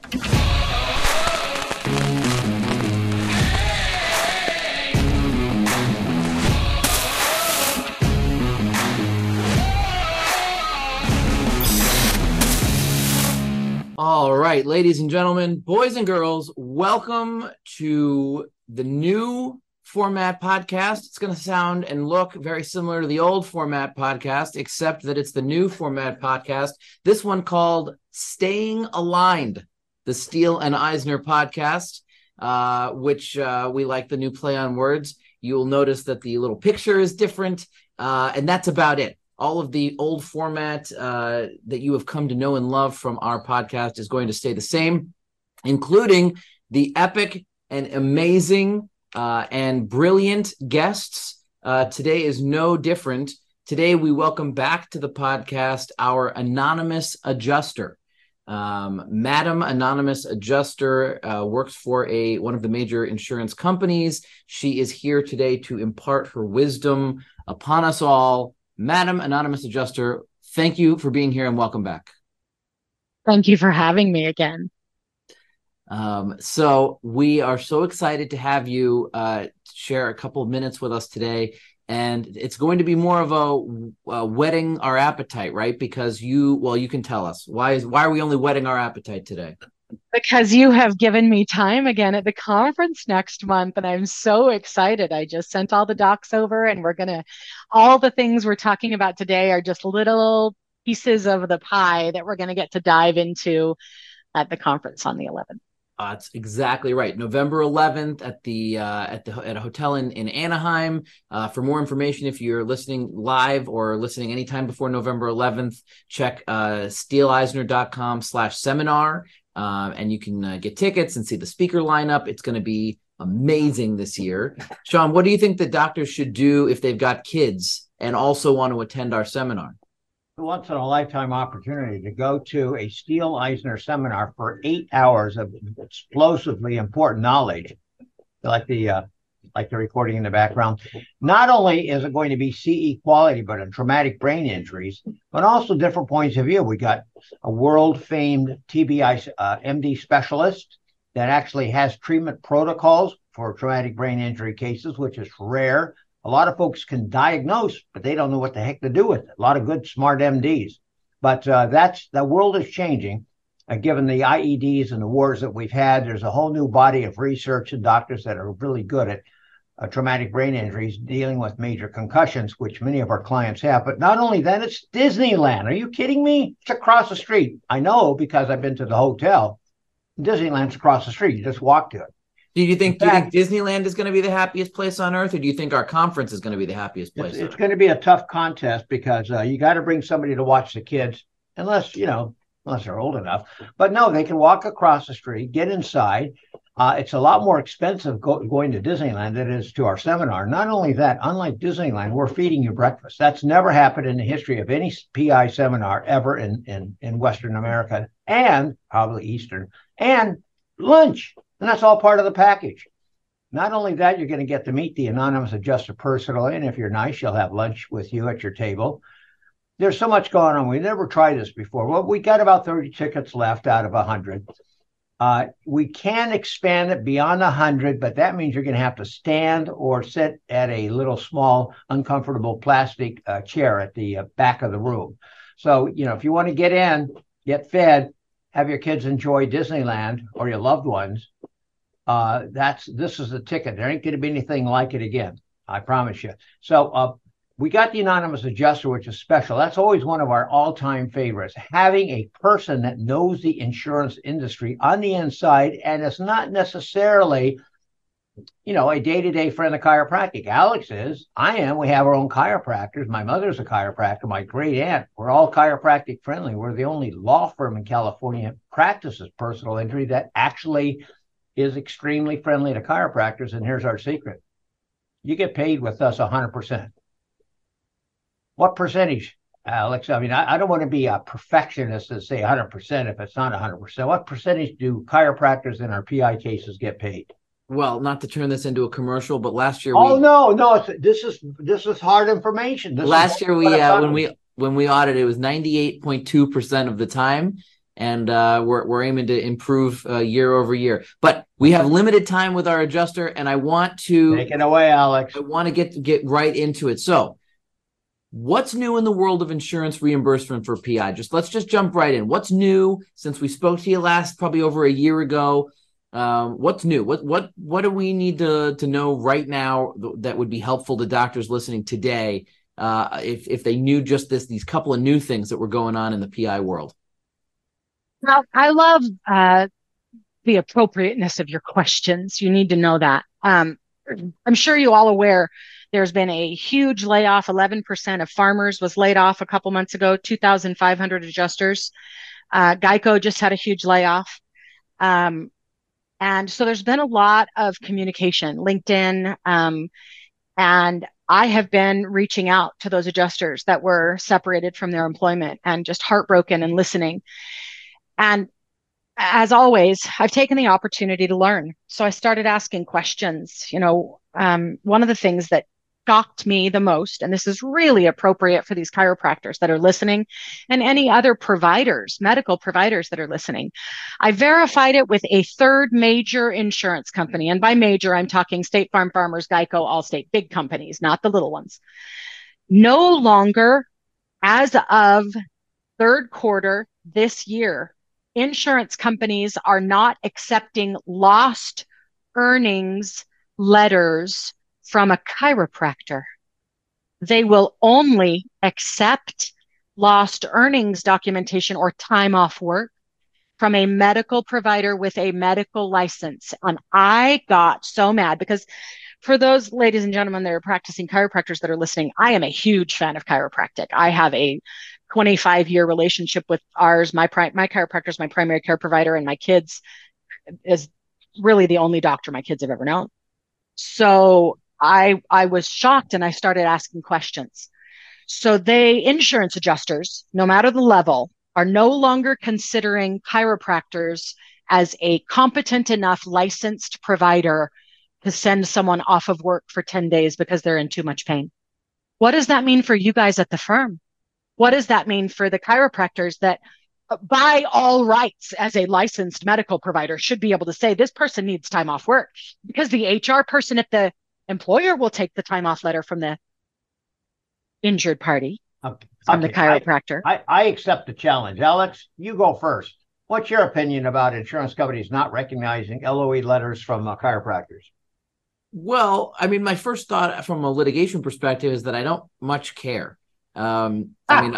All right, ladies and gentlemen, boys and girls, welcome to the new format podcast. It's going to sound and look very similar to the old format podcast, except that it's the new format podcast. This one called Staying Aligned, the Steele and Eisner podcast, which we like the new play on words. You'll notice that the little picture is different, and that's about it. All of the old format that you have come to know and love from our podcast is going to stay the same, including the epic and amazing and brilliant guests. Today is no different. Today, we welcome back to the podcast our anonymous adjuster. Madam Anonymous Adjuster works for one of the major insurance companies. She is here today to impart her wisdom upon us all. Madam Anonymous Adjuster, thank you for being here and welcome back. Thank you for having me again. So we are so excited to have you share a couple of minutes with us today. And it's going to be more of a whetting our appetite, right? Because you can tell us. Why are we only whetting our appetite today? Because you have given me time again at the conference next month, and I'm so excited. I just sent all the docs over, and all the things we're talking about today are just little pieces of the pie that we're going to get to dive into at the conference on the 11th. That's exactly right. November 11th at a hotel in Anaheim. For more information, if you're listening live or listening anytime before November 11th, check steeleeisner.com/seminar. And you can get tickets and see the speaker lineup. It's going to be amazing this year. Sean, what do you think the doctors should do if they've got kids and also want to attend our seminar? Once in a lifetime opportunity to go to a Steele Eisner seminar for 8 hours of explosively important knowledge, like the recording in the background. Not only is it going to be CE quality, but in traumatic brain injuries, but also different points of view. We got a world-famed TBI MD specialist that actually has treatment protocols for traumatic brain injury cases, which is rare. A lot of folks can diagnose, but they don't know what the heck to do with it. A lot of good, smart MDs. But the world is changing. Given the IEDs and the wars that we've had, there's a whole new body of research and doctors that are really good at traumatic brain injuries, dealing with major concussions, which many of our clients have. But not only that, it's Disneyland. Are you kidding me? It's across the street. I know because I've been to the hotel. Disneyland's across the street. You just walk to it. Do you think Disneyland is going to be the happiest place on earth, or do you think our conference is going to be the happiest place? It's going to be a tough contest because you got to bring somebody to watch the kids, unless they're old enough. But no, they can walk across the street, get inside. It's a lot more expensive going to Disneyland than it is to our seminar. Not only that, unlike Disneyland, we're feeding you breakfast. That's never happened in the history of any PI seminar ever in Western America, and probably Eastern, and lunch. And that's all part of the package. Not only that, you're going to get to meet the anonymous adjuster personally, and if you're nice, she'll have lunch with you at your table. There's so much going on. We never tried this before. Well, we got about 30 tickets left out of 100. We can expand it beyond 100, but that means you're going to have to stand or sit at a little small, uncomfortable plastic chair at the back of the room. So, if you want to get in, get fed, have your kids enjoy Disneyland or your loved ones, this is the ticket. There ain't going to be anything like it again. I promise you. So we got the anonymous adjuster, which is special. That's always one of our all-time favorites. Having a person that knows the insurance industry on the inside, and it's not necessarily, a day-to-day friend of chiropractic. Alex is. I am. We have our own chiropractors. My mother's a chiropractor. My great aunt. We're all chiropractic friendly. We're the only law firm in California that practices personal injury that actually is extremely friendly to chiropractors. And here's our secret. You get paid with us 100%. What percentage, Alex? I mean, I don't want to be a perfectionist and say 100% if it's not 100%. What percentage do chiropractors in our PI cases get paid? Well, not to turn this into a commercial, but last year this is hard information. Last year when we audited, it was 98.2% of the time. and we're aiming to improve year over year. But we have limited time with our adjuster, and I want to take it away, Alex. I want to get right into it. So, what's new in the world of insurance reimbursement for PI? Let's just jump right in. What's new since we spoke to you last, probably over a year ago? What's new? What do we need to know right now that would be helpful to doctors listening today, if they knew just these couple of new things that were going on in the PI world? Well, I love the appropriateness of your questions. You need to know that. I'm sure you all aware there's been a huge layoff. 11% of farmers was laid off a couple months ago, 2,500 adjusters. Geico just had a huge layoff. And so there's been a lot of communication, LinkedIn, and I have been reaching out to those adjusters that were separated from their employment and just heartbroken and listening. And as always, I've taken the opportunity to learn. So I started asking questions. One of the things that shocked me the most, and this is really appropriate for these chiropractors that are listening and any other providers, medical providers that are listening. I verified it with a third major insurance company. And by major, I'm talking State Farm, Farmers, Geico, Allstate, big companies, not the little ones. No longer, as of third quarter this year, insurance companies are not accepting lost earnings letters from a chiropractor. They will only accept lost earnings documentation or time off work from a medical provider with a medical license. And I got so mad because for those ladies and gentlemen that are practicing chiropractors that are listening, I am a huge fan of chiropractic. I have a 25-year relationship with ours. My chiropractor is my primary care provider, and my kids is really the only doctor my kids have ever known. So I was shocked, and I started asking questions. So insurance adjusters, no matter the level, are no longer considering chiropractors as a competent enough licensed provider to send someone off of work for 10 days because they're in too much pain. What does that mean for you guys at the firm? What does that mean for the chiropractors that, by all rights, as a licensed medical provider, should be able to say this person needs time off work? Because the HR person at the employer will take the time off letter from the injured party, from the chiropractor. I accept the challenge. Alex, you go first. What's your opinion about insurance companies not recognizing LOE letters from chiropractors? Well, I mean, my first thought from a litigation perspective is that I don't much care. I mean,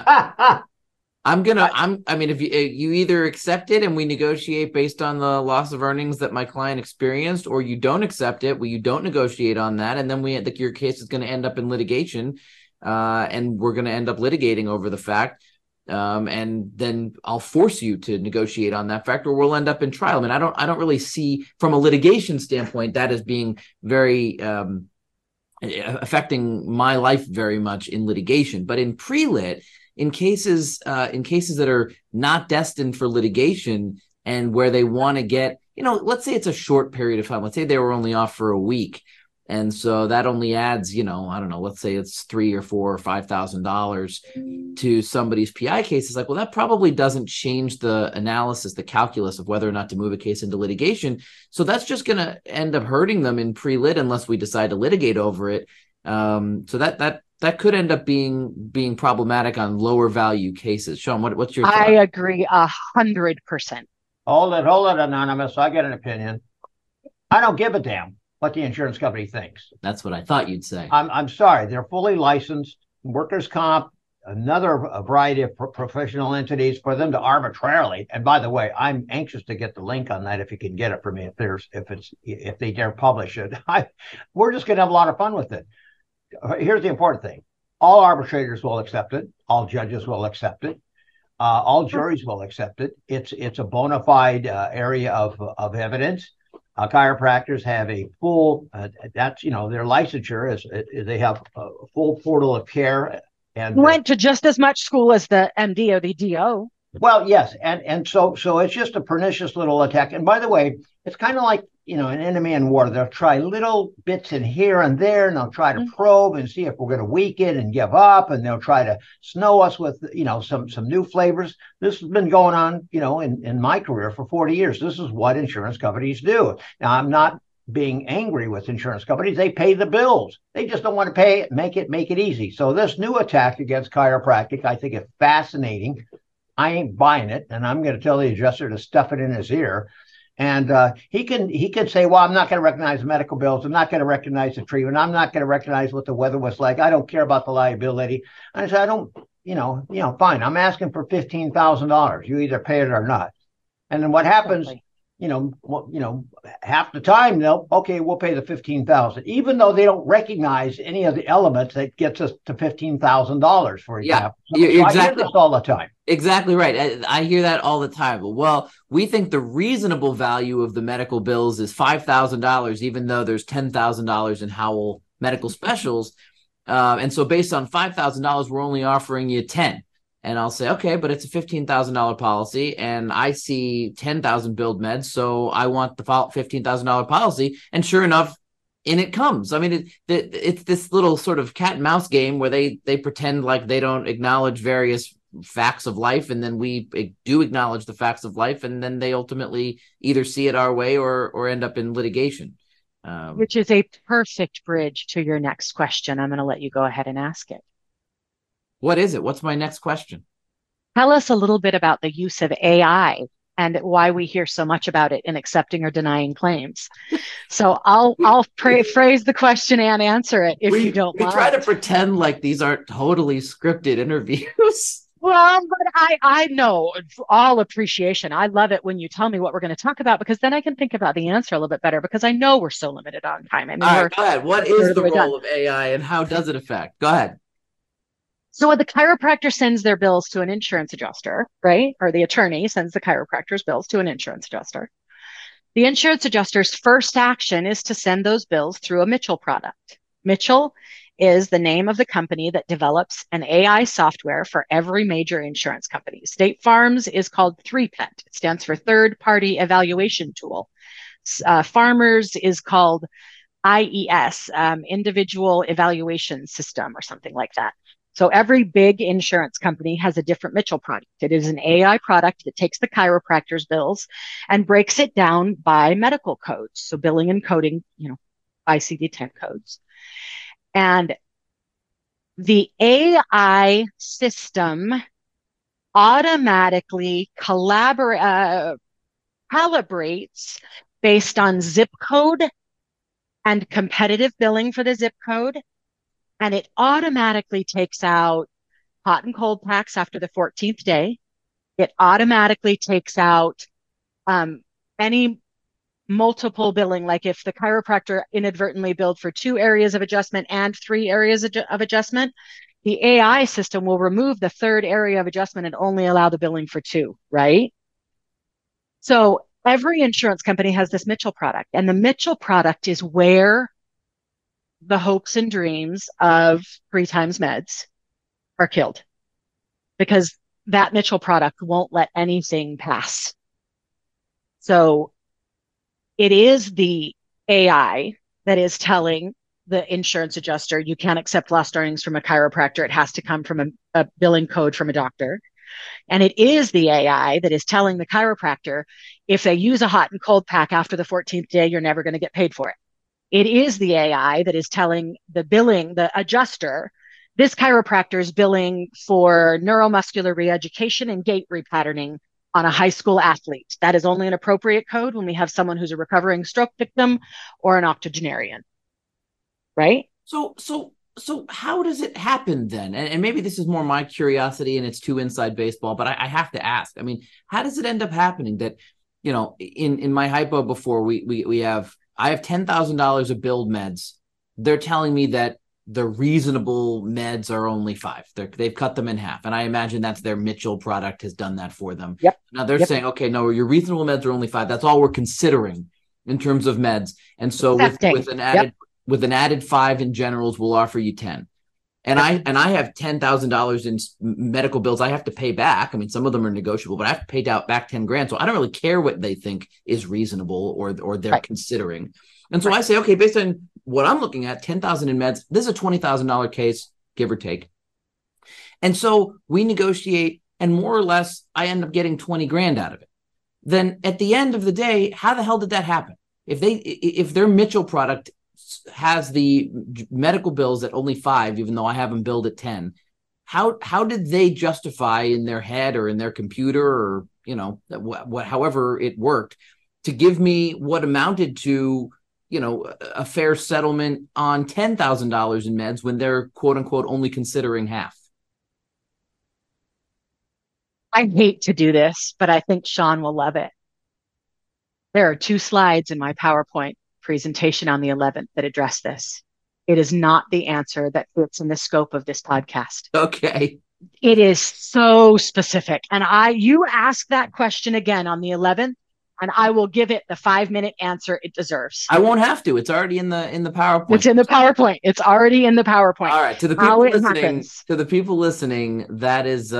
if you either accept it and we negotiate based on the loss of earnings that my client experienced, or you don't accept it, you don't negotiate on that, and then your case is going to end up in litigation, and we're going to end up litigating over the fact, and then I'll force you to negotiate on that fact, or we'll end up in trial. I mean, I don't really see from a litigation standpoint that as being very affecting my life very much in litigation. But in pre-lit, in cases that are not destined for litigation and where they want to get, let's say it's a short period of time. Let's say they were only off for a week. And so that only adds, I don't know, let's say it's $3,000 or $4,000 or $5,000 to somebody's PI case. It's like, well, that probably doesn't change the analysis, the calculus of whether or not to move a case into litigation. So that's just going to end up hurting them in pre-lit unless we decide to litigate over it. So that could end up being problematic on lower value cases. Sean, what's your thought? I agree 100%. Hold it, Anonymous. I get an opinion. I don't give a damn what the insurance company thinks. That's what I thought you'd say. I'm sorry. They're fully licensed. Workers' comp, another variety of professional entities for them to arbitrarily. And by the way, I'm anxious to get the link on that if you can get it for me. If they dare publish it, we're just going to have a lot of fun with it. Here's the important thing: all arbitrators will accept it. All judges will accept it. All juries will accept it. It's a bona fide area of evidence. Chiropractors have a full, their licensure is they have a full portal of care. And went to just as much school as the MD or the DO. Well, yes. And so it's just a pernicious little attack. And by the way, it's kind of like, an enemy in war. They'll try little bits in here and there, and they'll try to probe and see if we're going to weaken and give up, and they'll try to snow us with, some new flavors. This has been going on, in my career for 40 years. This is what insurance companies do. Now, I'm not being angry with insurance companies. They pay the bills. They just don't want to pay it, make it easy. So this new attack against chiropractic, I think, is fascinating. I ain't buying it, and I'm going to tell the adjuster to stuff it in his ear. And he can say, well, I'm not going to recognize the medical bills. I'm not going to recognize the treatment. I'm not going to recognize what the weather was like. I don't care about the liability. And I said, I don't, fine. I'm asking for $15,000. You either pay it or not. And then what happens? Exactly. Half the time we'll pay the $15,000, even though they don't recognize any of the elements that gets us to $15,000, for example. Yeah, so exactly. I hear this all the time. Exactly right. I hear that all the time. Well, we think the reasonable value of the medical bills is $5,000, even though there's $10,000 in Howell medical specials. And so based on $5,000, we're only offering you 10. And I'll say, okay, but it's a $15,000 policy, and I see 10,000 billed meds, so I want the $15,000 policy. And sure enough, in it comes. I mean, it's this little sort of cat and mouse game where they pretend like they don't acknowledge various facts of life, and then we do acknowledge the facts of life, and then they ultimately either see it our way or end up in litigation. Which is a perfect bridge to your next question. I'm going to let you go ahead and ask it. What is it? What's my next question? Tell us a little bit about the use of AI and why we hear so much about it in accepting or denying claims. So I'll phrase the question and answer it if you don't mind. We try to pretend like these aren't totally scripted interviews. Well, but I know all appreciation. I love it when you tell me what we're going to talk about, because then I can think about the answer a little bit better, because I know we're so limited on time. I mean, all right, go ahead. What is the role of AI and how does it affect? Go ahead. So when the chiropractor sends their bills to an insurance adjuster, right? Or the attorney sends the chiropractor's bills to an insurance adjuster. The insurance adjuster's first action is to send those bills through a Mitchell product. Mitchell is the name of the company that develops an AI software for every major insurance company. State Farm's is called 3PET. It stands for Third Party Evaluation Tool. Farmers is called IES, Individual Evaluation System, or something like that. So every big insurance company has a different Mitchell product. It is an AI product that takes the chiropractor's bills and breaks it down by medical codes. So billing and coding, ICD-10 codes. And the AI system automatically calibrates based on zip code and competitive billing for the zip code. And it automatically takes out hot and cold packs after the 14th day. It automatically takes out any multiple billing, like if the chiropractor inadvertently billed for 2 areas of adjustment and 3 areas of adjustment, the AI system will remove the 3rd area of adjustment and only allow the billing for 2, right? So every insurance company has this Mitchell product, and the Mitchell product is where the hopes and dreams of 3 times meds are killed, because that Mitchell product won't let anything pass. So it is the AI that is telling the insurance adjuster, you can't accept lost earnings from a chiropractor. It has to come from a billing code from a doctor. And it is the AI that is telling the chiropractor, if they use a hot and cold pack after the 14th day, you're never going to get paid for it. It is the AI that is telling the adjuster, this chiropractor is billing for neuromuscular reeducation and gait repatterning on a high school athlete. That is only an appropriate code when we have someone who's a recovering stroke victim or an octogenarian, right? So how does it happen then? And maybe this is more my curiosity and it's too inside baseball, but I have to ask. I mean, how does it end up happening that, in my hypo before I have $10,000 of billed meds. They're telling me that the reasonable meds are only 5. They've cut them in half. And I imagine that's their Mitchell product has done that for them. Yep. Now they're saying, okay, no, your reasonable meds are only 5. That's all we're considering in terms of meds. And so with an added 5 in generals, we'll offer you 10. and I have $10,000 in medical bills I have to pay back. I mean, some of them are negotiable, but I have to pay back 10 grand. So I don't really care what they think is reasonable or they're considering. And so I say, okay, based on what I'm looking at, 10,000 in meds, this is a $20,000 case, give or take. And so we negotiate, and more or less, I end up getting 20 grand out of it. Then at the end of the day, how the hell did that happen? If their Mitchell product has the medical bills at only 5, even though I have them billed at 10, how did they justify in their head or in their computer or, however it worked to give me what amounted to, a fair settlement on $10,000 in meds when they're quote unquote only considering half? I hate to do this, but I think Sean will love it. There are 2 slides in my PowerPoint presentation on the 11th that address this. It is not the answer that fits in the scope of this podcast. Okay. It is so specific. And you ask that question again on the 11th, and I will give it the 5-minute answer it deserves. I won't have to. It's already in the PowerPoint. It's in the PowerPoint. It's already in the PowerPoint. All right. To the people listening, that is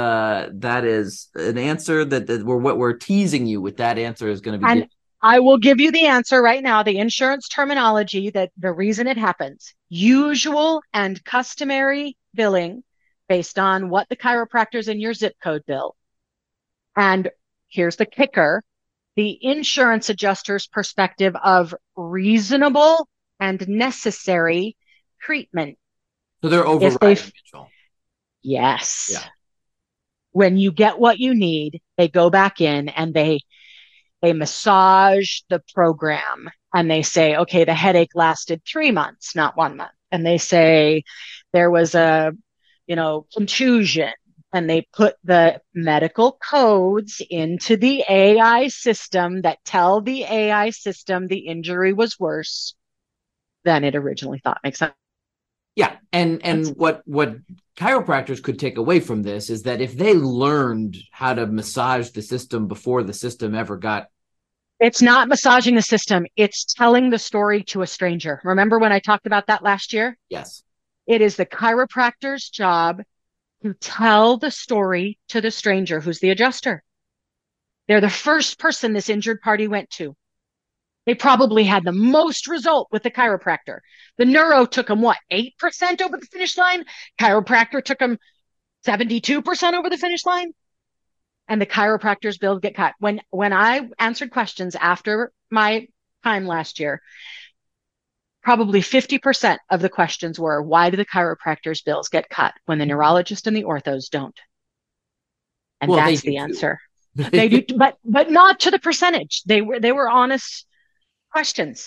an answer that we're teasing you with. That answer is going to be. And I will give you the answer right now. The insurance terminology, that the reason it happens: usual and customary billing based on what the chiropractors in your zip code bill. And here's the kicker: the insurance adjuster's perspective of reasonable and necessary treatment. So they're overriding. Yes. Yeah. When you get what you need, they go back in and they massage the program, and they say, okay, the headache lasted 3 months, not 1 month. And they say there was a, contusion, and they put the medical codes into the AI system that tell the AI system the injury was worse than it originally thought. Makes sense? Yeah. And what chiropractors could take away from this is that if they learned how to massage the system before the system ever got. It's not massaging the system. It's telling the story to a stranger. Remember when I talked about that last year? Yes. It is the chiropractor's job to tell the story to the stranger who's the adjuster. They're the first person this injured party went to. They probably had the most result with the chiropractor. The neuro took them, 8% over the finish line? Chiropractor took them 72% over the finish line? And the chiropractor's bills get cut. When I answered questions after my time last year, probably 50% of the questions were, why do the chiropractor's bills get cut when the neurologist and the orthos don't? And that's the answer. They do, but not to the percentage. They were honest questions.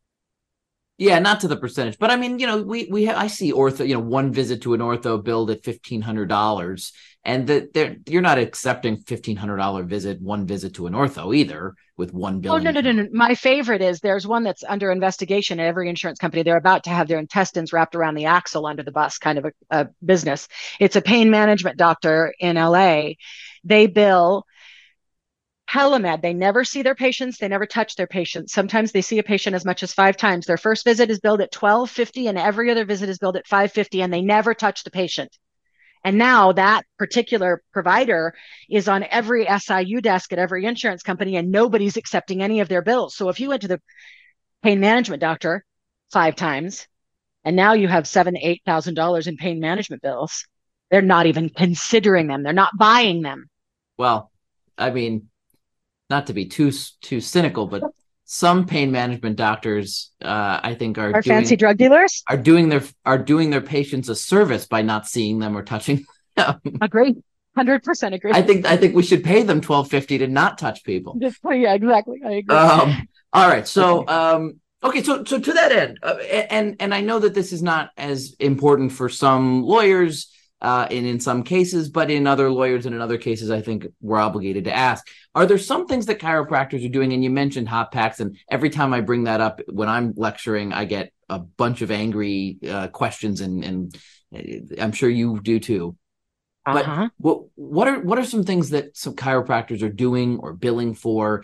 Yeah, not to the percentage, but I mean, I see ortho, one visit to an ortho billed at $1,500, and you're not accepting $1,500 one visit to an ortho either with one bill. Oh, no. My favorite is there's one that's under investigation at every insurance company. They're about to have their intestines wrapped around the axle under the bus, kind of a business. It's a pain management doctor in LA. They bill telemed. They never see their patients. They never touch their patients. Sometimes they see a patient as much as 5 times. Their first visit is billed at $1,250 and every other visit is billed at $550, and they never touch the patient. And now that particular provider is on every SIU desk at every insurance company, and nobody's accepting any of their bills. So if you went to the pain management doctor 5 times and now you have $7,000 to $8,000 in pain management bills, they're not even considering them. They're not buying them. Well, I mean, not to be too cynical, but some pain management doctors, I think, are fancy drug dealers. Are doing their patients a service by not seeing them or touching them. Agree, 100% agree. I think we should pay them $1,250 to not touch people. Yeah, exactly. I agree. All right, so okay, so to that end, and I know that this is not as important for some lawyers. And in some cases, but in other lawyers and in other cases, I think we're obligated to ask, are there some things that chiropractors are doing? And you mentioned hot packs, and every time I bring that up when I'm lecturing, I get a bunch of angry questions, and I'm sure you do too. But what are some things that some chiropractors are doing or billing for,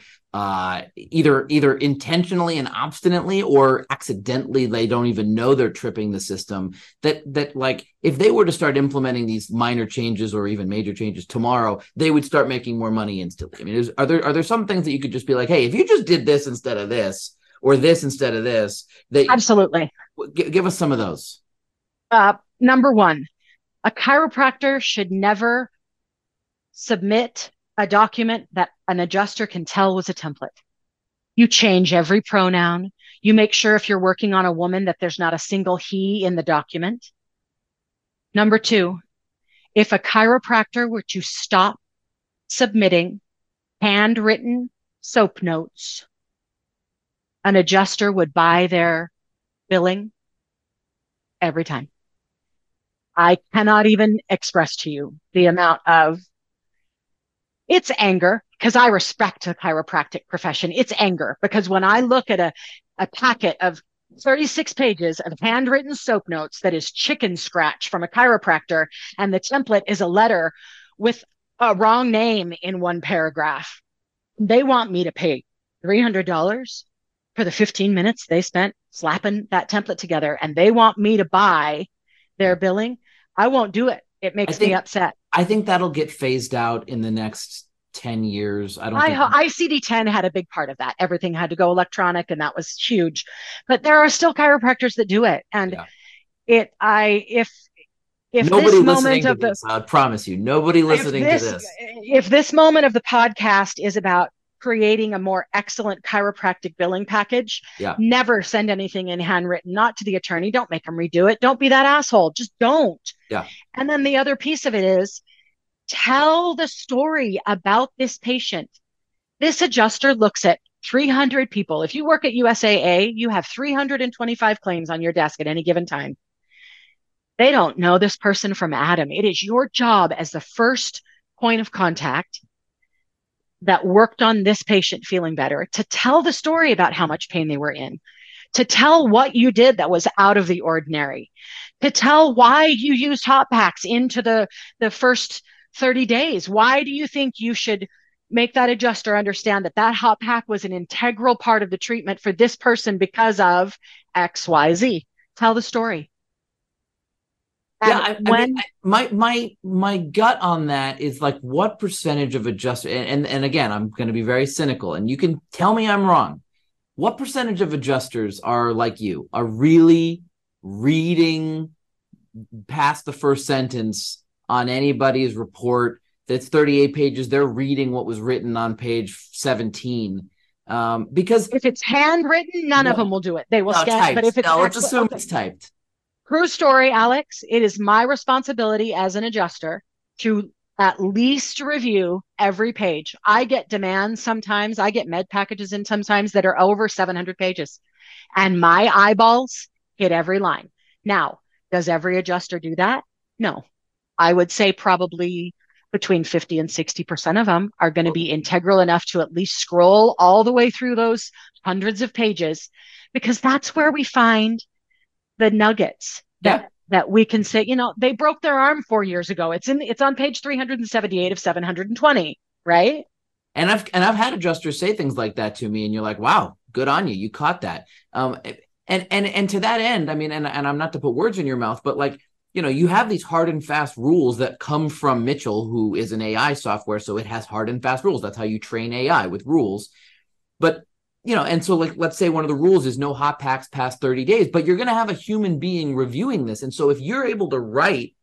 either intentionally and obstinately, or accidentally they don't even know they're tripping the system, that like if they were to start implementing these minor changes or even major changes tomorrow, they would start making more money instantly? I mean, are there some things that you could just be like, hey, if you just did this instead of this, or this instead of this, that absolutely. Give us some of those. Number one, a chiropractor should never submit a document that an adjuster can tell was a template. You change every pronoun. You make sure if you're working on a woman that there's not a single he in the document. Number two, if a chiropractor were to stop submitting handwritten SOAP notes, an adjuster would buy their billing every time. I cannot even express to you the amount of, it's anger, because I respect the chiropractic profession. It's anger because when I look at a packet of 36 pages of handwritten SOAP notes that is chicken scratch from a chiropractor, and the template is a letter with a wrong name in one paragraph, they want me to pay $300 for the 15 minutes they spent slapping that template together, and they want me to buy their billing. I won't do it. It makes me upset. I think that'll get phased out in the next 10 years. ICD-10 had a big part of that. Everything had to go electronic, and that was huge. But there are still chiropractors that do it. And if nobody listening to this, I promise you, nobody listening to this. If this moment of the podcast is about creating a more excellent chiropractic billing package, never send anything in handwritten, not to the attorney. Don't make them redo it. Don't be that asshole. Just don't. Yeah. And then the other piece of it is tell the story about this patient. This adjuster looks at 300 people. If you work at USAA, you have 325 claims on your desk at any given time. They don't know this person from Adam. It is your job as the first point of contact that worked on this patient feeling better to tell the story about how much pain they were in, to tell what you did that was out of the ordinary, to tell why you used hot packs into the first 30 days. Why do you think you should make that adjuster understand that hot pack was an integral part of the treatment for this person because of XYZ? Tell the story. My gut on that is like, what percentage of adjusters, and again, I'm going to be very cynical, and you can tell me I'm wrong. What percentage of adjusters are like you, are really reading past the first sentence on anybody's report that's 38 pages? They're reading what was written on page 17. Because if it's handwritten, none of them will do it. They will scan. But if it's let's assume it's typed. True story, Alex. It is my responsibility as an adjuster to at least review every page. I get demands sometimes. I get med packages in sometimes that are over 700 pages. And my eyeballs hit every line. Now, does every adjuster do that? No. I would say probably between 50 and 60% of them are going to be integral enough to at least scroll all the way through those hundreds of pages, because that's where we find the nuggets that we can say, they broke their arm 4 years ago. It's on page 378 of 720, right? And I've had adjusters say things like that to me, and you're like, wow, good on you. You caught that. And to that end, I mean, and I'm not to put words in your mouth, but like, you have these hard and fast rules that come from Mitchell, who is an AI software. So it has hard and fast rules. That's how you train AI, with rules. But and so like, let's say one of the rules is no hot packs past 30 days, but you're going to have a human being reviewing this. And so if you're able to write,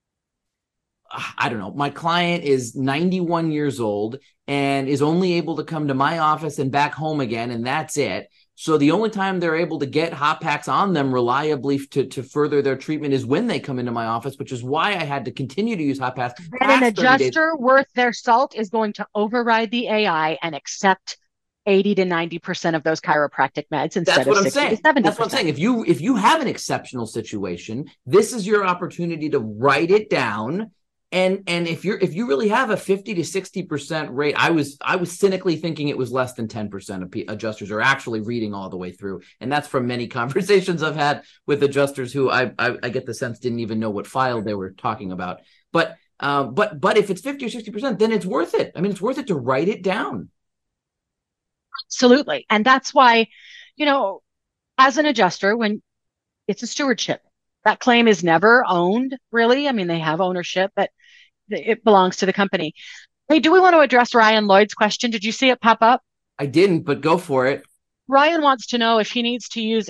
I don't know, my client is 91 years old and is only able to come to my office and back home again, and that's it. So the only time they're able to get hot packs on them reliably to further their treatment is when they come into my office, which is why I had to continue to use hot packs. And an adjuster worth their salt is going to override the AI and accept 80 to 90% of those chiropractic meds instead of 60 to 70%. That's what I'm saying. If you have an exceptional situation, this is your opportunity to write it down. And if you really have a 50 to 60% rate, I was cynically thinking it was less than 10% of adjusters are actually reading all the way through. And that's from many conversations I've had with adjusters who I get the sense didn't even know what file they were talking about. But But if it's 50 or 60%, then it's worth it. I mean, it's worth it to write it down. Absolutely. And that's why, as an adjuster, when it's a stewardship, that claim is never owned, really. I mean, they have ownership, but it belongs to the company. Hey, do we want to address Ryan Lloyd's question? Did you see it pop up? I didn't, but go for it. Ryan wants to know if he needs to use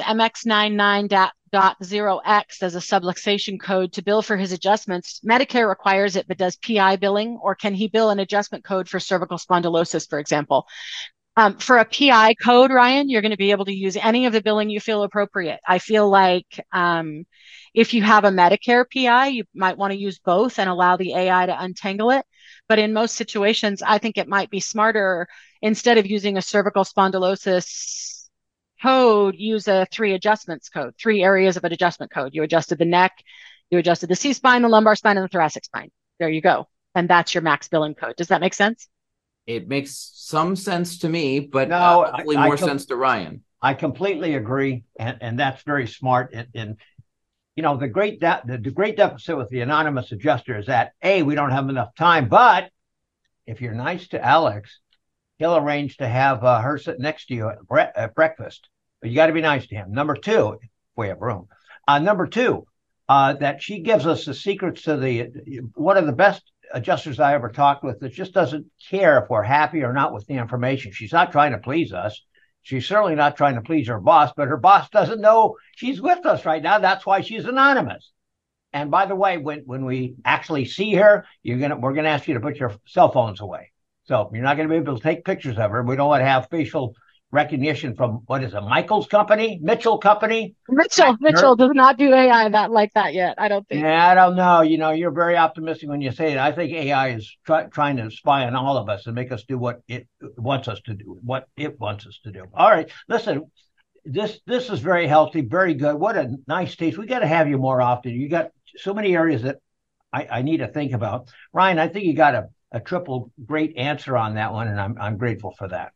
MX99.0X as a subluxation code to bill for his adjustments. Medicare requires it, but does PI billing, or can he bill an adjustment code for cervical spondylosis, for example? For a PI code, Ryan, you're going to be able to use any of the billing you feel appropriate. I feel like if you have a Medicare PI, you might want to use both and allow the AI to untangle it. But in most situations, I think it might be smarter, instead of using a cervical spondylosis code, use a 3 adjustments code, 3 areas of an adjustment code. You adjusted the neck, you adjusted the C-spine, the lumbar spine, and the thoracic spine. There you go. And that's your max billing code. Does that make sense? It makes some sense to me, but no, hopefully more sense to Ryan. I completely agree, and that's very smart. And the great deficit with the anonymous adjuster is that we don't have enough time. But if you're nice to Alex, he'll arrange to have her sit next to you at breakfast. But you got to be nice to him. Number 2, if we have room. Number 2, that she gives us the secrets to one of the best adjusters I ever talked with that just doesn't care if we're happy or not with the information. She's not trying to please us. She's certainly not trying to please her boss, but her boss doesn't know she's with us right now. That's why she's anonymous. And by the way, when we actually see her, we're gonna ask you to put your cell phones away. So you're not going to be able to take pictures of her. We don't want to have facial recognition from, what is it, Mitchell Company? Mitchell does not do AI like that yet, I don't think. Yeah, I don't know. You're very optimistic when you say it. I think AI is trying to spy on all of us and make us do what it wants us to do. All right, listen, this is very healthy, very good. What a nice taste. We got to have you more often. You got so many areas that I need to think about. Ryan, I think you got a triple great answer on that one, and I'm grateful for that.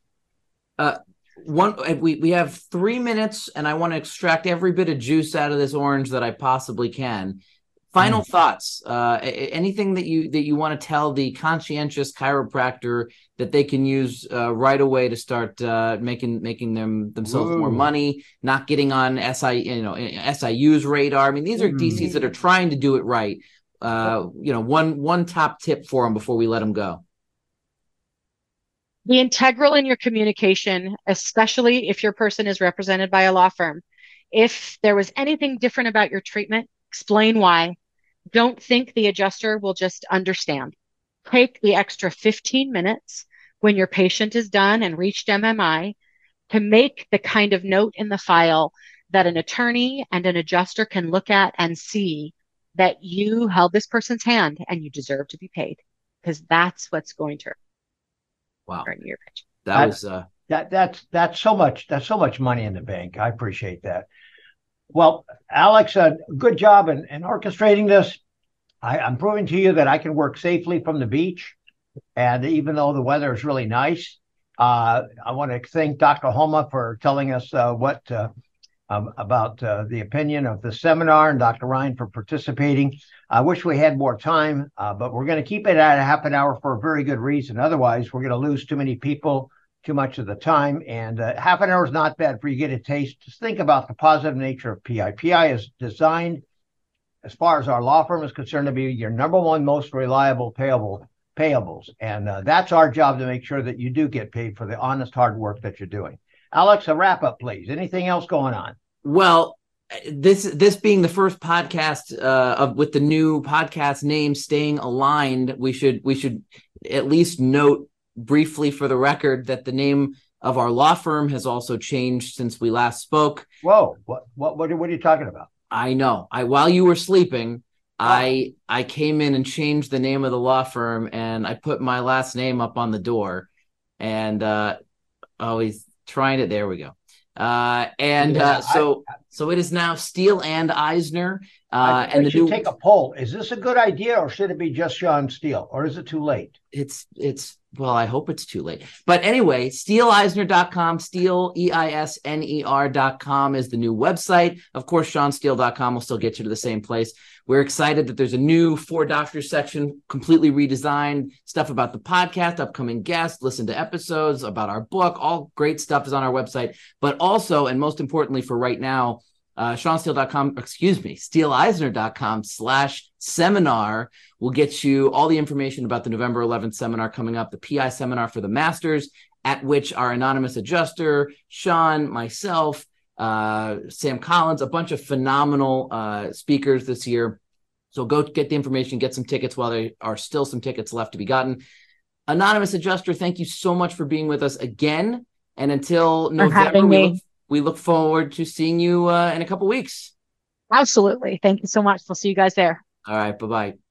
We have 3 minutes, and I want to extract every bit of juice out of this orange that I possibly can. Final thoughts. Anything that you want to tell the conscientious chiropractor that they can use right away to start making themselves more money, not getting on SIU's radar. I mean, these are DCs that are trying to do it right. One top tip for them before we let them go. Be integral in your communication, especially if your person is represented by a law firm. If there was anything different about your treatment, explain why. Don't think the adjuster will just understand. Take the extra 15 minutes when your patient is done and reached MMI to make the kind of note in the file that an attorney and an adjuster can look at and see that you held this person's hand and you deserve to be paid, because that's what's going to earn your pension. That's so much money in the bank. I appreciate that. Well, Alex, good job in orchestrating this. I'm proving to you that I can work safely from the beach, and even though the weather is really nice, I want to thank Dr. Homa for telling us about the opinion of the seminar, and Dr. Ryan for participating. I wish we had more time, but we're going to keep it at a half an hour for a very good reason. Otherwise, we're going to lose too many people, too much of the time. And half an hour is not bad for you to get a taste. Just think about the positive nature of PI. PI is designed, as far as our law firm is concerned, to be your number one most reliable payables. And that's our job, to make sure that you do get paid for the honest, hard work that you're doing. Alex, a wrap up, please. Anything else going on? Well, this being the first podcast with the new podcast name Staying Aligned, we should at least note briefly for the record that the name of our law firm has also changed since we last spoke. Whoa, what are you talking about? I know. While you were sleeping, I came in and changed the name of the law firm, and I put my last name up on the door, and he's trying it. There we go. So it is now Steele and Eisner. And we should take a poll. Is this a good idea, or should it be just Sean Steele, or is it too late? It's Well, I hope it's too late. But anyway, SteeleIsner.com, Steele, EISNER.com is the new website. Of course, SeanSteele.com will still get you to the same place. We're excited that there's a new For Doctors section, completely redesigned, stuff about the podcast, upcoming guests, listen to episodes, about our book. All great stuff is on our website. But also, and most importantly for right now, SteeleIsner.com/seminar will get you all the information about the November 11th seminar coming up, the PI seminar for the masters, at which our anonymous adjuster, Sean, myself, Sam Collins, a bunch of phenomenal speakers this year. So go get the information, get some tickets while there are still some tickets left to be gotten. Anonymous adjuster, thank you so much for being with us again. And until November, we look forward to seeing you in a couple weeks. Absolutely. Thank you so much. We'll see you guys there. All right. Bye-bye.